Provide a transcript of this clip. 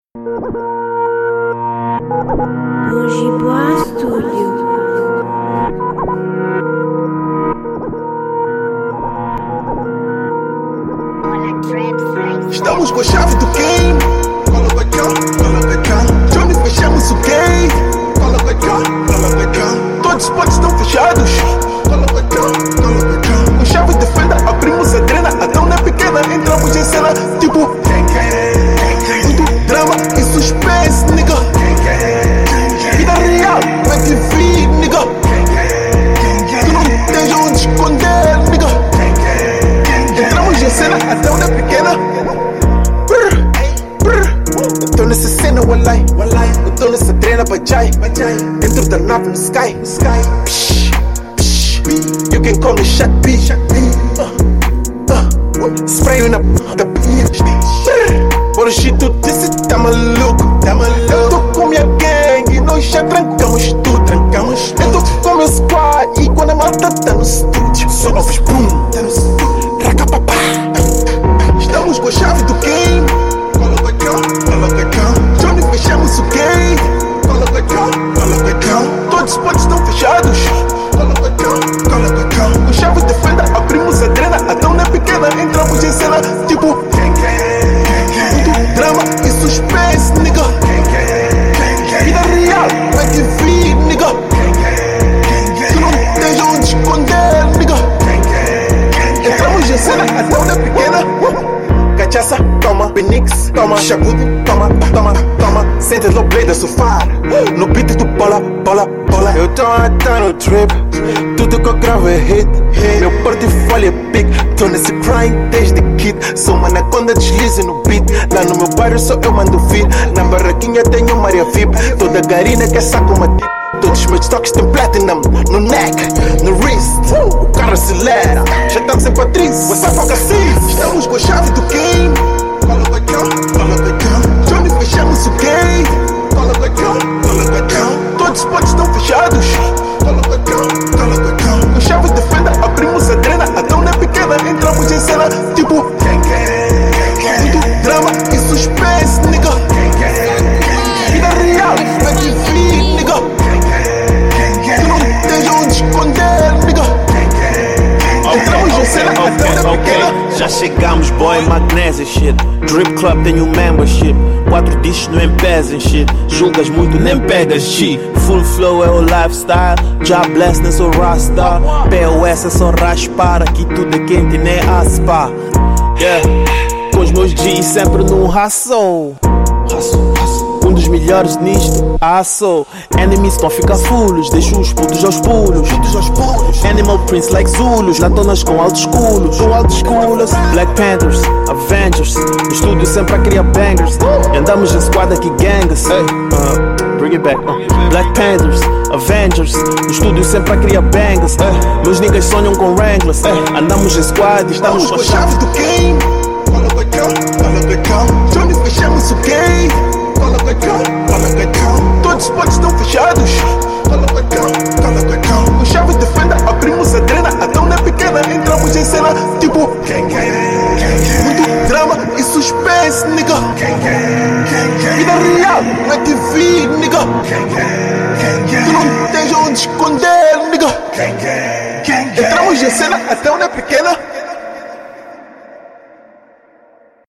Bourgeois Studio. Estamos com a chave do game. Coloca cá. Johnny, fechamos o game. Coloca cá. Todos os potes estão fechados. Coloca cá. Com chave de fenda, abrimos a drena. A tão é pequena, entramos em cena. Tipo, muito drama e suspense, nigga. Vida real, não é TV, nigga. Tu não tens onde esconder, nigga. Entramos em cena, a tão é pequena. Eu tô nessa cena, walai. Eu tô nessa drena, bajai. Dentro da nave no sky. Psh, psh. You can call me Shaq B. Spray na da por shit, tu disse tá maluco. Eu tô com minha gang e nós já trancamos tudo. Eu tô com meu squad e quando a malta tá no estúdio só ouves boom, tá no estúdio. Racapapá. Estamos com a chave do game. Coloca cá. Johnny, fechamos o game. Coloca cá. Todos os potes estão fechados. Coloca cá. Com chave de fenda, abrimos a drena. A tão é pequena, entramos em cena. Tipo, muito drama e suspense, nigga. Vida real, não é TV, nigga. Tu não tens onde esconder, nigga. Entramos em cena, a tão é pequena. Cachaça, toma, Benix, toma, chagudo, toma. Senta no play da sofá. No beat do bola. Eu tô no trip. Tudo que eu gravo é hit. Meu portfólio é big. Tô nesse grind desde kid. Sou uma anaconda, deslize no beat. Lá no meu bairro só eu mando vir. Na barraquinha tenho Maria VIP. Toda garina quer saco uma tip. Todos os meus toques têm platinum. No neck, no wrist. O carro acelera. Já estamos em Patrícia. Você foca assim. Estamos com a chave do game. Coloca cá. Johnny, fechamos o game. Coloca cá. Todos os potes estão fechados. Coloca cá. Com chave de fenda, abrimos a drena. A tão é pequena, entramos em cena. Tipo, muito drama e suspense, nigga. Vida real, não é TV, nigga. Tu não tens onde esconder, nigga. Entramos em cena, a tão é pequena. Já chegamos, boy, magnésia, shit. Drip Club tem um membership. 4 discos no M-Pesa, shit. Julgas muito, nem pegas, shit. Full flow é o lifestyle. Já bless, nem sou rasta. POS é só raspar. Aqui tudo é quente, nem aspa. Yeah. Com os meus G's sempre num hustle. Um dos melhores nisto, sou. Enemies estão a ficar fulos. Deixo os putos aos pulos. Animal Prince like Zulus. Latonas com altos culos. Black Panthers, Avengers. No estúdio sempre a criar bangers. Andamos em squad aqui gangas. Bring it back. Black Panthers, Avengers. No estúdio sempre a criar bangers. Meus niggas sonham com Wranglers. Andamos em squad e estamos com a chave do game. Coloca cá. Johnny, fechamos o game. Coloca cá. Todos os potes estão fechados. Coloca cá. Com chave de fenda, abrimos a drena. A tão é pequena, entramos em cena. Tipo, muito drama e suspense, nigga. Vida real, não é TV, nigga. Tu não tens onde esconder, nigga. Entramos em cena, a tão é pequena.